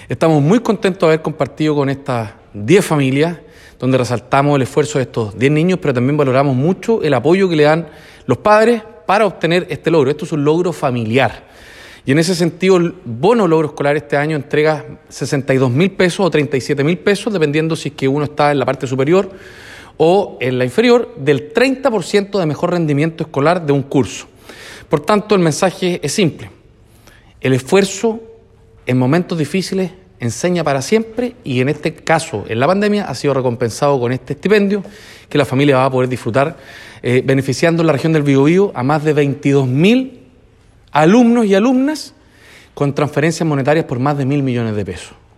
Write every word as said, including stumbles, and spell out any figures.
Estamos muy contentos de haber compartido con estas diez familias, donde resaltamos el esfuerzo de estos diez niños, pero también valoramos mucho el apoyo que le dan los padres para obtener este logro. Esto es un logro familiar. Y en ese sentido, el bono logro escolar este año entrega sesenta y dos mil pesos o treinta y siete mil pesos, dependiendo si es que uno está en la parte superior o en la inferior, del treinta por ciento de mejor rendimiento escolar de un curso. Por tanto, el mensaje es simple. El esfuerzo en momentos difíciles enseña para siempre, y en este caso, en la pandemia, ha sido recompensado con este estipendio que la familia va a poder disfrutar, eh, beneficiando en la región del Biobío a más de veintidós mil alumnos y alumnas con transferencias monetarias por más de mil millones de pesos.